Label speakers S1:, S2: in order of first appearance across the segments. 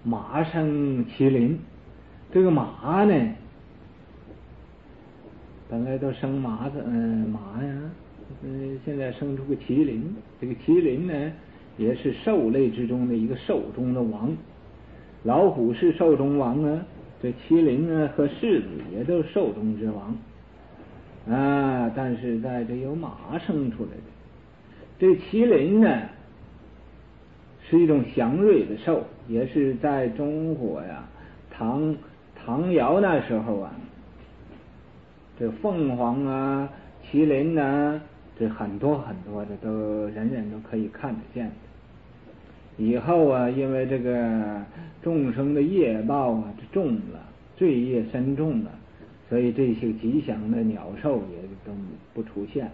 S1: 马生麒麟。这个马呢，本来都生马呀，现在生出个麒麟。这个麒麟呢，也是兽类之中的一个兽中的王。老虎是兽中王啊，这麒麟呢和狮子也都是兽中之王啊。但是在这有马生出来的，这麒麟呢是一种祥瑞的兽，也是在中国呀，唐尧那时候啊，这凤凰啊、麒麟呐，这很多很多的都人人都可以看得见的。以后啊，因为这个众生的业报啊重了，罪业深重了，所以这些吉祥的鸟兽也都不出现。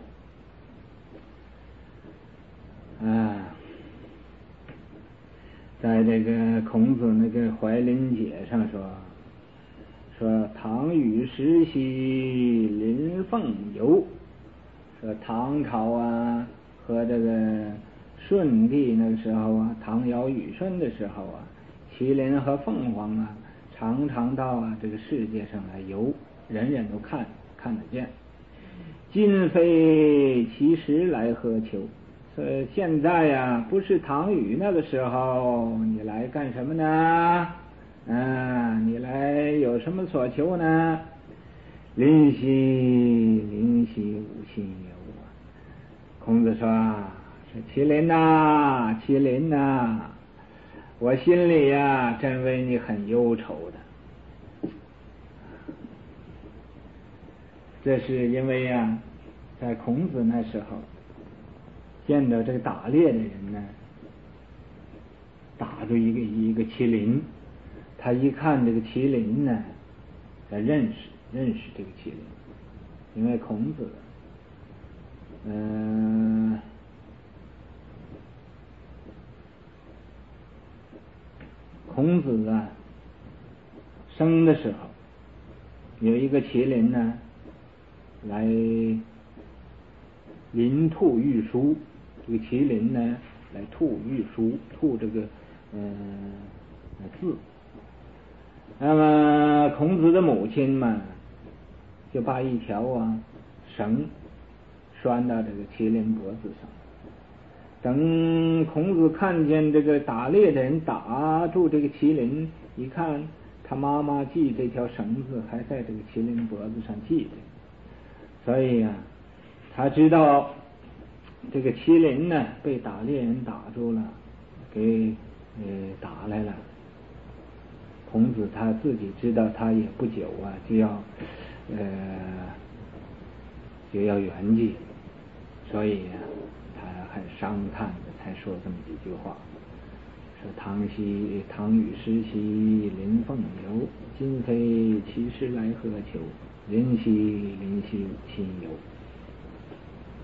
S1: 在这个孔子那个怀林解上说唐禹时兮临凤游，说唐朝啊和这个舜帝那个时候啊，唐尧禹舜的时候啊，麒麟和凤凰啊常常到这个世界上来游，人人都看得见。今非其时来何求？现在呀，不是唐禹那个时候，你来干什么呢？你来有什么所求呢？临兮吾心忧啊！孔子说：“麒麟呐，麒麟呐，我心里呀，真为你很忧愁的。”这是因为呀，在孔子那时候见到这个打猎的人呢，打住一个麒麟，他一看这个麒麟呢，他认识这个麒麟，因为孔子啊生的时候有一个麒麟呢来临吐玉书，这个麒麟呢来吐玉书，吐这个字。那么孔子的母亲嘛，就把一条绳拴到这个麒麟脖子上。等孔子看见这个打猎的人打住这个麒麟，一看他妈妈系这条绳子还在这个麒麟脖子上系着，所以他知道这个麒麟呢被打猎人打住了，给打来了。孔子他自己知道他也不久就要圆寂，所以他很伤叹的才说这么几句话，说唐禹时兮临凤游，今非其时来何求？临兮吾心忧。